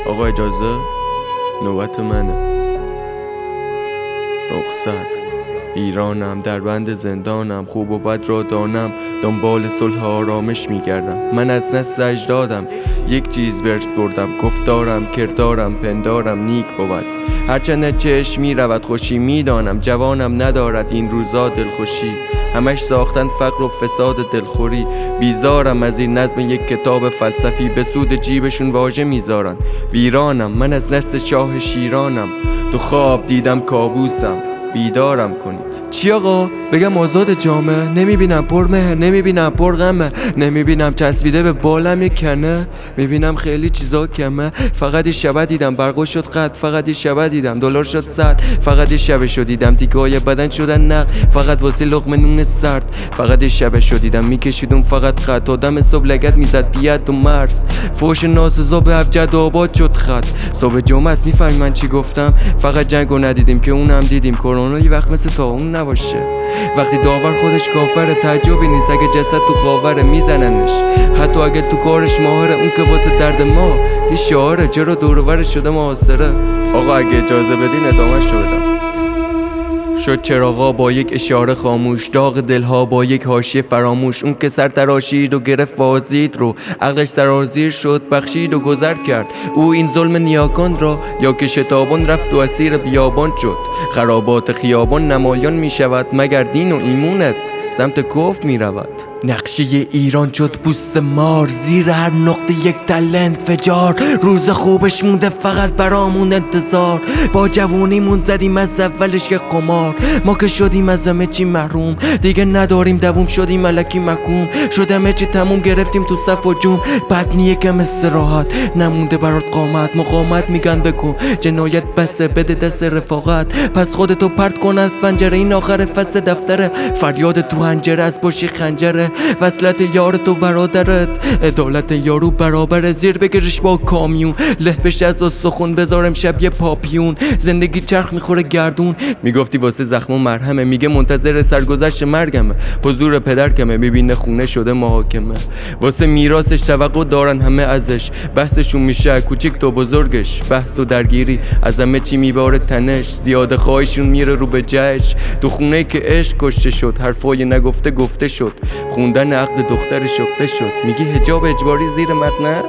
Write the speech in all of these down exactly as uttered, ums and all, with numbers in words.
آقا اجازه نوبت منه. رخصت ایرانم، در بند زندانم، خوب و بد را دانم، دنبال صلح آرامش میگردم. من از نسل اجدادم، یک چیز برس بردم، گفتارم کردارم پندارم نیک بود. هرچند چشم میرود خوشی میدانم، جوانم ندارد این روزا دلخوشی. همش ساختن فقر و فساد دلخوری، بیزارم از این نظم یک کتاب فلسفی، به سود جیبشون واژه میذارن. ویرانم، من از نسل شاه شیرانم، تو خواب دیدم کابوسم، بیدارم کنید. چی آقا؟ بگم آزاد جامعه؟ نمیبینم پر مهر، نمیبینم پر غمه، نمیبینم چسبیده به بالم یک کنه، میبینم خیلی چیزا کمه. فقط این شبه دیدم برقا شد قطع، فقط این شبه دیدم دلار شد صد، فقط این شبه شد دیدم تیکای بدن شدن نق، فقط واسه لقمه نون سرد، فقط این شبه شد دیدم میکشیدم فقط خط، آدم صبح لگت میزد بیاد و مرز، فوش ناسزا به ابجد آباد شد خط. صبح جمعه است میفهمی من چی گفتم؟ فقط جنگو ندیدیم که اونم دیدیم، کرونا یه وقت مثل تا اون نباشه. وقتی داور خودش کافره تعجبی نیست اگه جسد تو خاوره میزننش، حتی اگه تو کارش ماهره، اون که واسه درد ما یه شعاره، چرا دور و برش شده محاصره. آقا اگه اجازه بدین ادامهش رو بدم. شد چراغا با یک اشاره خاموش، داغ دلها با یک حاشیه فراموش. اون که سر تراشید و گرفت وازید رو، عقلش سرازیر شد بخشید و گذر کرد او این ظلم نیاکان را، یا که شتابان رفت و اسیر بیابان شد. خرابات خیابان نمایان می شود، مگر دین و ایمونت سمت کفر می رود. نقشه ایران شد پوست مار، زیر هر نقطه یک تله انفجار. روز خوبش مونده فقط برامون انتظار، با جوونیمون زدیم از اولش که قمار. ما که شدیم از همه چی محروم، دیگه نداریم دووم، شدیم الکی محکوم. شد همه چی تموم، گرفتیم تو صف و جوم. بعد نیه کم استراحت، نمونده برات قامت. مقامت میگن بکن، جنایت بسه، بده دست رفاقت. پس خودتو پرت کن از پنجره، این آخر فصل دفتره. فریاد تو هنجره از باشی خنجره، وصلت یار تو برادرت، عدالت یارو برابره. زیر بگیرش با کامیون، له بشه از سخون، بذارم شب یه پاپیون. زندگی چرخ میخوره گردون، میگفتی واسه زخمون مرهمه، میگه منتظر سرگذشت مرگمه. حضور پدر کمه، میبینه خونه شده محاکمه. واسه میراثش توقع دارن همه ازش، بحثشون میشه کوچیک تا بزرگش. بحث و درگیری از همه چی میباره تنش، زیاده خواهشون میره رو به جهش. تو خونه که عشق کشته شد، حرفای نگفته گفته شد. خوندن عقد دختر شقته شد، میگی حجاب اجباری زیر مقنعه؟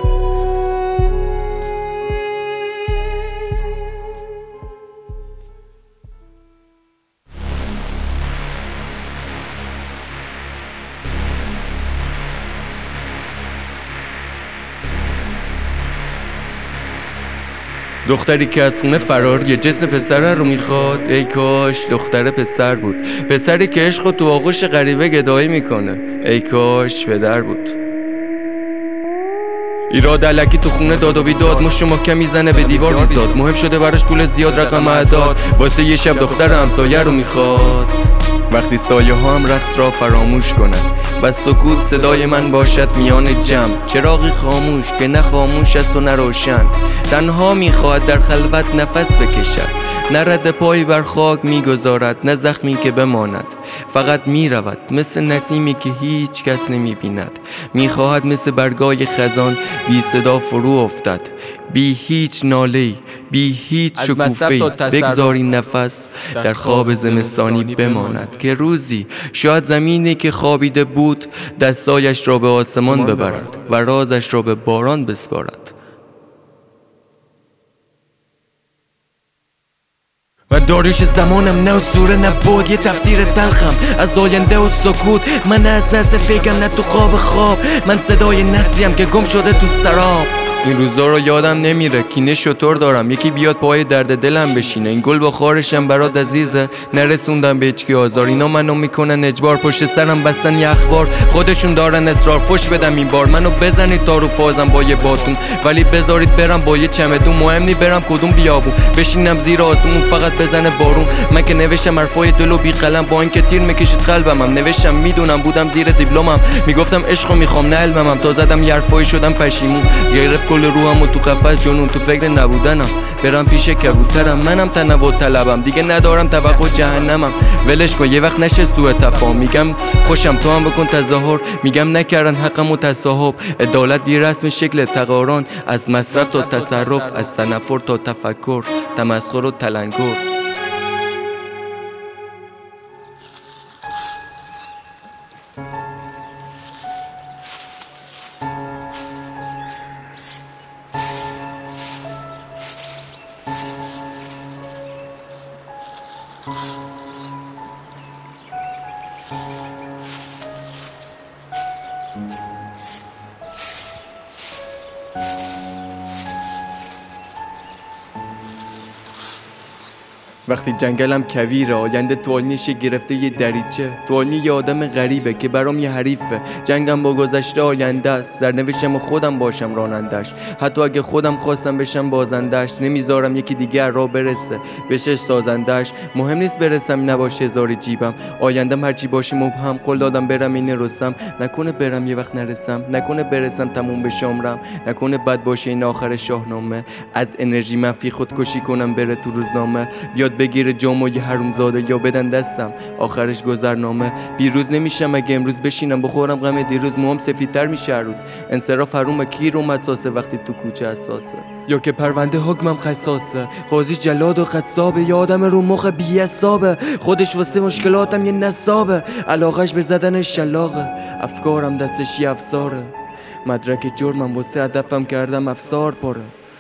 دختری که از خونه فرار یه جسم پسره رو میخواد، ای کاش دختر پسر بود. پسری که عشق تو آغوش غریبه گدایی میکنه، ای کاش پدر بود. ایراد علکی تو خونه داد و بیداد، مش محکم میزنه به دیوار بیزاد. مهم شده براش پول زیاد رقم اعداد، واسه یه شب دختر همسایه رو میخواد. وقتی سایه ها هم رقص را فراموش کنن، بس سکوت صدای من باشد میان جمع. چراغی خاموش که نه خاموش است و نه روشن، تنها میخواهد در خلوت نفس بکشد. نه رد پای بر خاک میگذارد، نه زخمی که بماند، فقط میرود مثل نسیمی که هیچ کس نمیبیند. میخواهد مثل برگای خزان بی صدا فرو افتد، بی هیچ ناله‌ای، بی هیچ شکوفه‌ای. بگذاری نفس در خواب زمستانی بماند، که روزی شاید زمینی که خوابیده بود دستایش را به آسمان ببرد و رازش را به باران بسپارد. و داریوش زمانم نه اسطوره نه بود، یه تفسیر تلخم از آینده و سکوت. من از نسل فکرم نه تو خواب خواب، من صدای نسلیم که گم شده تو سراب. این روزا رو یادم نمیره، کینه شطور دارم، یکی بیاد پای درد دلم بشینه. این گل با خارشم برات عزیزه، نرسوندم به هیچکی آزار. اینا منو میکنن اجبار، پشت سرم بستن یه اخبار. خودشون دارن اصرار فش بدم این بار، منو بزنید تا رو فازم با یه باتون، ولی بذارید برم با یه چمدون. مهم نی برم کدوم بیابون، بشینم زیر آسمون فقط بزنه بارون. من که نوشتم حرفای دلو بی قلم، با اینکه تیر میکشید قلبم. نوشتم میدونم بودم زیر دیپلمم، میگفتم عشقو میخوام نه علمم. تا زدم یه حرفای شدم پشیمون، گرفت کل روحمو تو قفس جنون تو فکر نبودنم، برم پیش کبوترم، منم تنوع طلبم، دیگه ندارم توقع جهنمم. ولش کن یه وقت نشه سوء تفاهم، میگم خوشم تو هم بکن تظاهر، میگم نکردن حقم و تصاحب. عدالت دی رسم شکل تقارن، از مصرف تا تصرف، از تنفر تا تفکر، تمسخر و تلنگر. وقتی جنگلم کویره، آینده توالنیشه گرفته یه دریچه. توالنی یه آدم غریبه که برام یه حریفه. جنگم با گذشته آینده است، سرنوشتم خودم باشم رانندش. حتی اگه خودم خواستم بشم بازندش، نمیذارم یکی دیگر را برسه بشه سازندش. مهم نیست برسم نباشه هزار جیبم، آیندم هرچی باشه مبهم. قول دادم برم این رستم، نکنه برم یه وقت نرسم، نکنه برسم تموم بشه عمرم، نکنه بد باشه این آخر شاهنامه. از انرژی منفی خودکشی کنم بره تو روزنامه، بیاد بگیره جامو یه حرومزاده یا بدن دستم آخرش گذرنامه. پیروز نمیشم اگه امروز بشینم بخورم غم دیروز، موام سفیدتر میشه هر روز. انصراف حرومه کی رو مساسه وقتی تو کوچه اساسه، یا که پرونده حکمم خصاصه. قاضی جلاد و قصابه، یا آدم رو مخ بی حسابه، خودش واسه مشکلاتم یه نصابه، علاقش به زدن شلاقه، افکارم دستش یه افساره، مدرک جرمم واسه هدفم کردم افسار پره.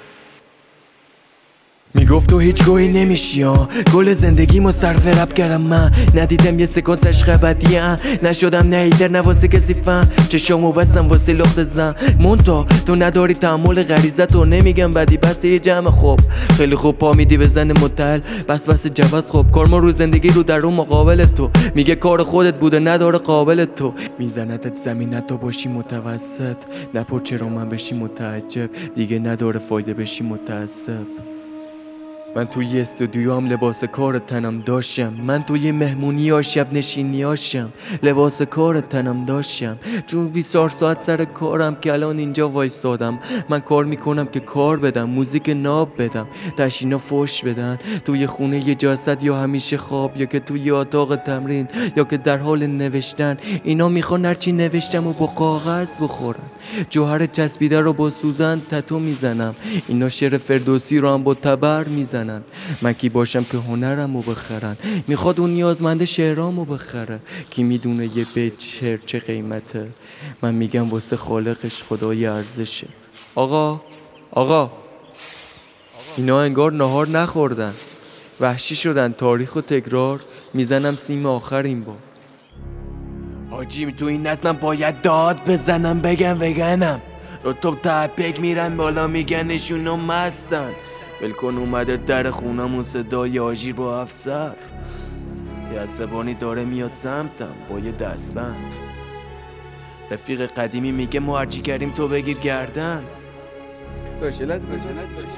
میگفت تو هیچ گویی نمیشی ها، گل زندگیمو صرف رپ کردم من، ندیدم یه سکانس عشق بدی ها، نشدم نه ایتر نه واسه کسی فهم، چشامو بستم واسه لخت زن. مونتا تو نداری تحمل غریزت رو، نمیگم بدی بس یه جمع خوب، خیلی خوب پا میدی به زن متعل، بس بس جواز خوب. کارما رو زندگی رو در رو مقابل تو، میگه کار خودت بوده نداره قابل تو، میزنتت زمین تو باشی متوسط، نپر چرا من بشی متعجب، دیگه نداره فایده بشی متعصب. من توی استودیو هم لباس کار تنم داشتم، من توی مهمونی ها شب نشینی هاشم لباس کار تنم داشتم، چون بیست و چهار ساعت سر کارم که الان اینجا وایسادم. من کار میکنم که کار بدم، موزیک ناب بدم، تشینا فوش بدن، توی خونه یه جسد یا همیشه خواب، یا که توی اتاق تمرین، یا که در حال نوشتن. اینا میخوان هرچی نوشتم و با کاغذ بخورن، جوهر چسبیده رو با سوزن تتو میزنم، اینا شعر فردوسی رو هم با تبر میزنن. من کی باشم که هنرمو بخرن، میخواد اون نیازمند شعرامو بخره، کی میدونه یه بیت شعر چه قیمته، من میگم واسه خالقش خدای ارزشه. آقا آقا اینا انگار نهار نخوردن، وحشی شدن، تاریخ و تکرار، میزنم سیم آخر این بار. حاجی تو این نظم من باید داد بزنم بگم وگنم، دو تا تپک میرن بالا میگن نشونو مستن، بلکن اومده در خونمون صدای آژیر با افسر، یه عصبانی داره میاد سمتم با یه دستبند. رفیق قدیمی میگه ما هرچی کردیم تو بگیر گردن. باشه لازم باشه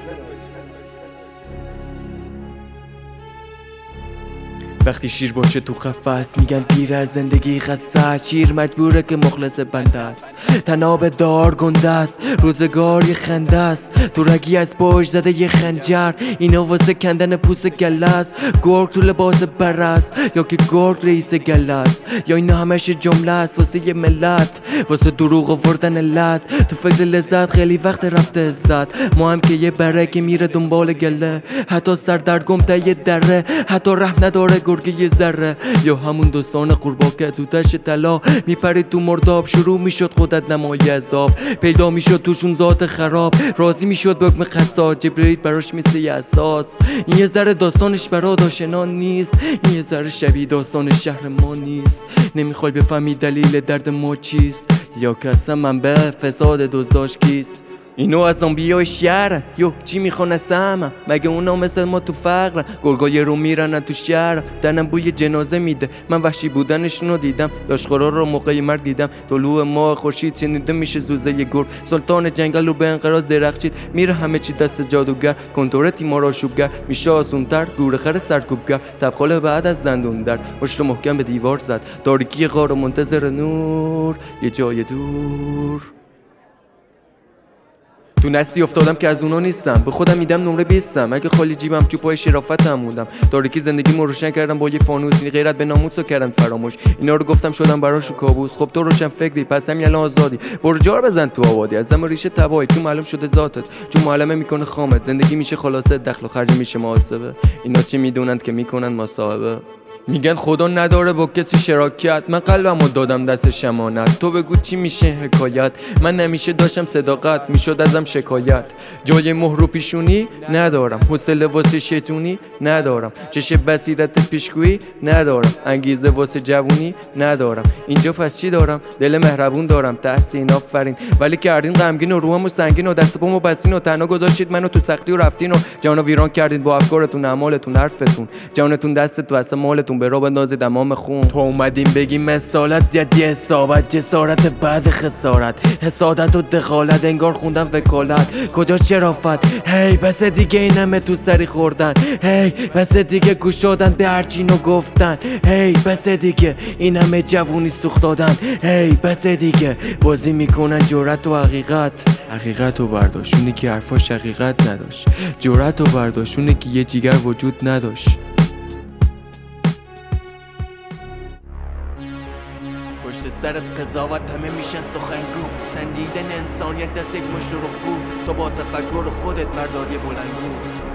وقتی شیر باشه تو قفس، میگن پیر از زندگی خسته، شیر مجبوره که مخلص بنده است، تناب دار گنده است، روزگار یه خنده است، تو رگی از باش زده یه خنجر، اینا واسه کندن پوست گله است، گرگ تو لباس بره است، یا که گرگ رئیس گله است، یا اینا همش جمله است واسه یه ملت، واسه دروغ آوردن علت، تو فکر لذت خیلی وقت رفته عزت، ما هم که یه بره که میره دنبال گله، حتی سردرگم تا یه دره، حتی رحم نداره گرگه یه ذره، یا همون دوستان قوربا که تو تش طلا میپرید تو مرداب، شروع میشد خودت نمای عذاب، پیدا میشد توشون ذات خراب، راضی میشد به حکم قصاص، جبرئیل براش مثل یه اساس. این یه ذره داستانش برات آشنا نیست، این یه ذره شبیه داستان شهر ما نیست، نمیخوای بفهمی دلیل درد ما چیست، یا که اصلا منبع فساد دوزاش کیست. اینو از زامبیای شهرن، یو چی میخوان از همم، مگه اونا مثل ما تو فقرن، گرگای رو میرنن تو شهرم، دنم بوی جنازه میده، من وحشی بودنشونو دیدم، لاشخورا رو موقع مرگ دیدم، طلوع ماه خورشید شنیده میشه زوزه ی گرگ، سلطان جنگل رو به انقراض درخشید، میره همه چی دست جادوگر، کنتور تیمار آشوبگر، میشه آسونتر گورخر سرکوبگر، تبخاله بعد از زندون در، مشت محکم به دیوار زد، تاریکی غار و منتظر نور یه جای دور. تو نسی افتادم که از اونا نیستم، به خودم میدم نمره بیستم. اگه خالی جیبم تو پای شرافتم موندم، تاریکی زندگیمو روشن کردم با یه فانوس. این غیرت به ناموسو کردم فراموش، اینا رو گفتم شدم براشو کابوس. خب تو روشن فکری پس همین الان آزادی، برو جار بزن تو آبادی. از دم ریشه تباهی چون معلوم شده ذاتت، چون معلمه میکنه خامت. زندگی میشه خلاصه، دخل و خرج میشه محاسبه. اینا چی میدونن که میکنن مصاحبه؟ میگن خدا نداره با کسی شراکت، من قلبمو دادم دست شمانت. تو بگو چی میشه حکایت، من نمیشه داشتم صداقت، میشد ازم شکایت. جای مهر و پیشونی ندارم، حوصله واسه شیطونی ندارم، چش بصیرت پیشگویی ندارم، انگیزه واسه جوونی ندارم. اینجا پس چی دارم؟ دل مهربون دارم، تحسین آفرین. ولی کردین غمگین و روحمو سنگین و دست پامو بسین و تنها گذاشتید منو تو سختی و رفتین و جانو ویران کردین با افکارتون، اعمالتون، حرفتون. جانتون دستت واسه مالتون به رو بندازید دمام خون. تو اومدیم بگیم مسالت یدی حسابت، جسارت بعد خسارت، حسادت و دخالت، انگار خوندم وکالت. کجا شرافت؟ هی بس دیگه این همه تو سری خوردن، هی بس دیگه گوش دادن به هرچینو گفتن، هی بس دیگه این همه جوونی سوخت دادن، هی بس دیگه بازی میکنن جرأت و حقیقت. حقیقت و برداشونی که حرفاش حقیقت نداشت، جرأت و برداشونی که یه جیگر وجود نداشت. پشت سرت قضاوت همه میشن سخنگو، سنجیدن انسانیت دست یک مشروقگو. تو با تفکر خودت بردار یه بلندگو.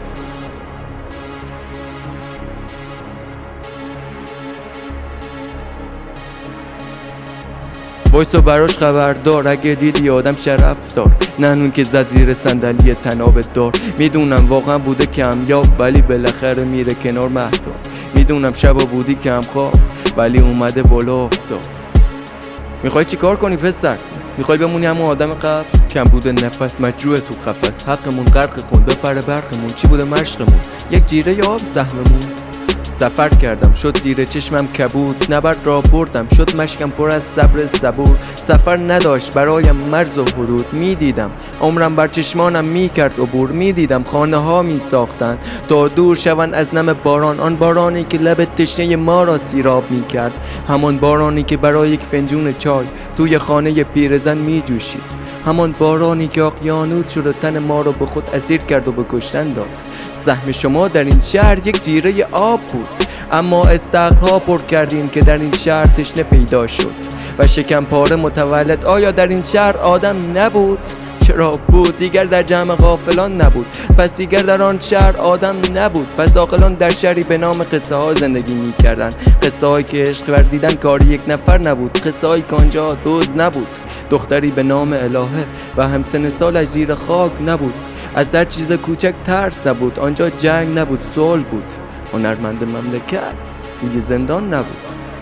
وایسا براش خبردار، اگه دیدی آدم شرف دار، نه اون که زد زیر صندلی تناب دار. میدونم واقعا بوده کمیاب ولی بالاخره میره کنار مهتاب. میدونم شبا بودی کم خواب ولی اومده بالا آفتاب. میخوای چی کار کنی پسر؟ میخوای بمونی همون آدم قبل؟ کم بوده نفس مجروح تو قفس، حقمون غرق خون بپره برقمون. چی بوده مشقمون؟ یک جیره آب زهممون. سفر کردم شد زیر چشمم کبود، نبرد را بردم شد مشکم پر از صبر صبور. سفر نداشت برایم مرز و حدود، میدیدم عمرم بر چشمانم میکرد عبور. میدیدم خانه ها میساختند تا دور شون از نم باران، آن بارانی که لب تشنه ما را سیراب میکرد، همان بارانی که برای یک فنجون چای توی خانه پیرزن میجوشید، همان بارانی که اقیانوس شد و تن ما را به خود اسیر کرد و به کشتن داد. سهم شما در این شهر یک جیره آب بود، اما استخرها پر کردین که در این شهر تشنه پیدا شد و شکم پاره متولد. آیا در این شهر آدم نبود؟ چرا بود؟ دیگر در جمع غافلان نبود، پس دیگر در آن شهر آدم نبود. پس عاقلان در شهری به نام قصه ها زندگی می کردن، قصه هایی که عشق ورزیدن کاری یک نفر نبود، قصه هایی که آنجا دوز نبود، دختری به نام الهه و همسن سالش زیر خاک نبود، از هر چیز کوچک ترس نبود، آنجا جنگ نبود، صلح بود. هنرمند مملکت توی زندان نبود.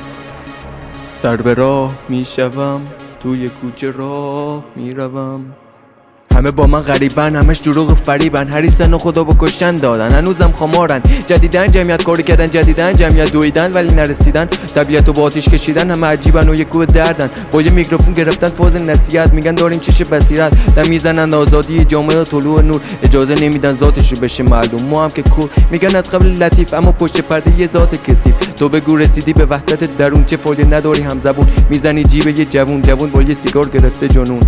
سر به راه می شوم، توی کوچه راه می روم، همه با من غریبن، همش دروغ و فریبن، حریصن و خدا بکشن دادن، هنوزم خمارن. جدیدن جمعیت کاری کردن، جدیدن جمعیت دویدن ولی نرسیدن، طبیعت و با آتیش کشیدن، همه عجیبن و یک کوه دردن. با یه میکروفون گرفتن فاز نصیحت، میگن داریم چش بصیرت، دم میزنن آزادی جامعه و طلوع نور، اجازه نمیدن ذاتشو بشه معلوم. ما هم که کور میگن از قبل لطیف، اما پشت پرده یه ذات کثیف. تو بگو رسیدی به وحدت درون، چه فایده نداری هم زبون، میزنی جیب یه جوون، جوون با یه سیگار گرفته جنون.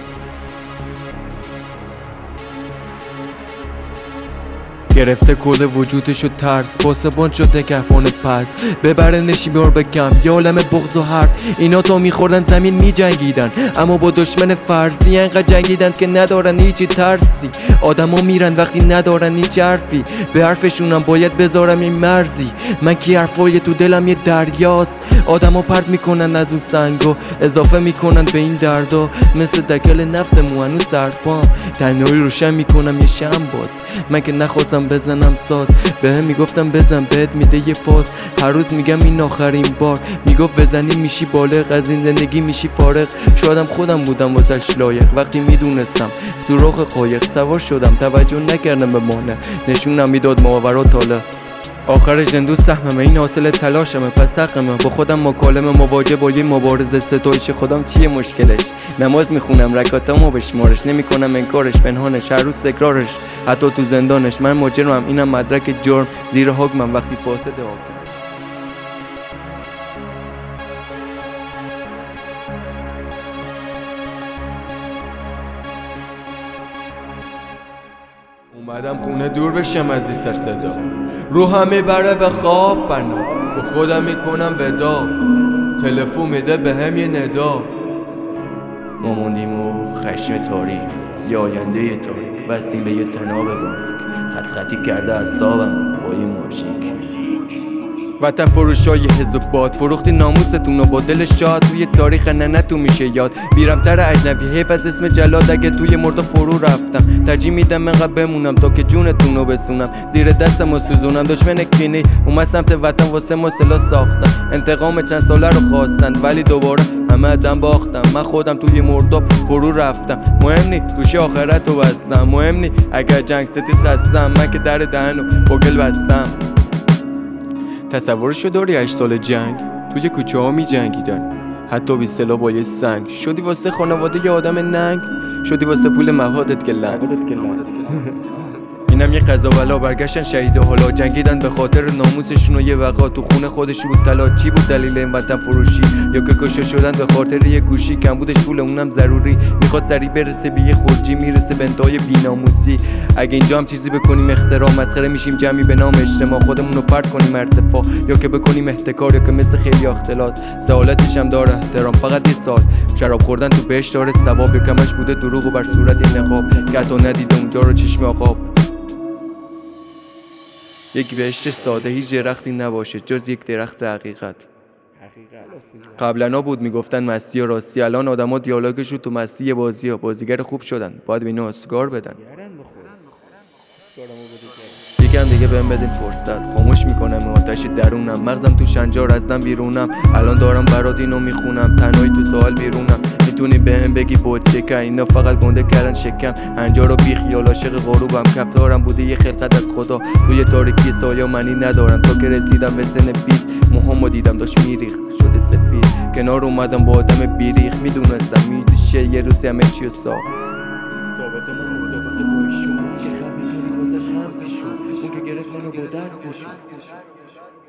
گرفته کل وجودشو ترس، پاسبان شد نگهبان پس، ببره نشیمار بکم یه عالم بغض و حرف. اینا تا میخوردن زمین میجنگیدن، اما با دشمن فرضی انقدر جنگیدن که ندارن هیچی ترسی. آدما میرن وقتی ندارن هیچ حرفی، به حرفشونم باید بذارم این مرزی. من که حرفای تو دلم یه دریاست، آدما پرد میکنن از اون سنگا، اضافه میکنن به این دردا، مثل دکل نفتمو هنوز سرپام، تنهایی روشن میکنم یه شم باز. من که نخواستم بزنم ساز، به هم میگفتم بزن بهت میده یه فاز، هر روز میگم این آخرین بار، میگفت بزنی میشی بالغ، از این زندگی میشی فارغ. شایدم خودم بودم واسش لایق، وقتی میدونستم سوراخ قایق سوار شدم، توجه نکردم به مانع، نشونم میداد ماورا تاله. آخرش اندوز سهممه، این حاصل تلاشمه، پس حقمه با خودم مکالمه، مواجه با یه مبارزه، ستایش خودم چیه مشکلش؟ نماز میخونم رکاتامو بشمارش، نمیکنم انکارش، پنهانش، هر روز تکرارش، حتی تو زندانش. من مجرمم، اینم مدرک جرم، زیر حکمم وقتی فاسد حاکم. اومدم خونه دور بشم از این سر صدا، رو همه بره به خواب بنا، با خودم میکنم ودا، تلفن میده به هم یه ندا. ما موندیم و خشم تاریک، یه آینده تاریک، بستیم به یه تناب باریک، خط خطی کرده از صابم با یه ماژیک. وطن فروشای حزب باد، فروختی ناموستون و با دل شاد، توی تاریخ ننتون میشه یاد. بیرمتر اجنبی حیف از اسم جلاد، اگه توی مردا فرو رفتم ترجیح میدم انقدر بمونم تا که جونتون رو بسونم. زیر دستم و سوزونم دشمن کینی اومد سمت وطن واسه ما سلاح ساختم، انتقام چند ساله رو خواستن ولی دوباره همه ادم باختم. من خودم توی مرداب فرو رفتم، مهم نی توش آخرت رو بستم، مهم نی اگر جنگ ستیز خستم، من که در دهنو با گل بستم. تصورشو داری هشت سال جنگ توی کوچه ها می جنگیدن، حتی بی سلاح با یه سنگ. شدی واسه خانواده یه آدم ننگ، شدی واسه پول موادت که لنگ. اینم یه قضا بلا، برگشتن شهید حالا، جنگیدن به خاطر ناموسشون و یه وقا. تو خونه خودش بود طلا، چی بود دلیل این وطن فروشی؟ یا که کشته شدن به خاطر یه گوشی، کم بودش پول اونم ضروری، میخواد سریع برسه به یه خورجی، میرسه به انتهای بیناموسی. اگه اینجا هم چیزی بکنیم اختراع، مسخره میشیم جمعی به نام اجتماع، خودمون رو پرت کنیم ارتفاع، یا که بکنیم احتکار، یا که مثل خیلی اختلاس. سوالتش هم داره احترام، فقط یه سال شراب خوردن تو بهش داره ثواب، یا کمش بوده دروغ و بر صورت نقاب، که حتی ندیده اونجا رو چشم آقاب. یک بهشت ساده هیچ درختی نباشه جز یک درخت حقیقت. قبلا بود میگفتن مستی و راستی، الان آدما دیالوگشون تو مستی بازی ها، بازیگر خوب شدن، باید به اینا اسکار بدن. یکم دیگه بهم بدین فرصت، خاموش میکنم آتش درونم، مغزم تو شنجار ازدم بیرونم، الان دارم برات اینو میخونم، تنهایی تو سوال بیرونم. میتونی بهم بگی بود چکن، اینا فقط گنده کردن شکم، هنجار و بی خیال عاشق غروبم، کفتارم بوده یه خلقت از خدا، توی تاریکی سایه منی ندارم. تا که رسیدم به سن بیست موهامو دیدم داشت میریخ شده سفید، کنار اومدم با آدم بیریخ، میدونستم میشه یه روزی همه چیو ساخت. سابقه من مسابقه با ایشون که خم میتونی واسش خم بشون، اون که گرفت منو با دستشون.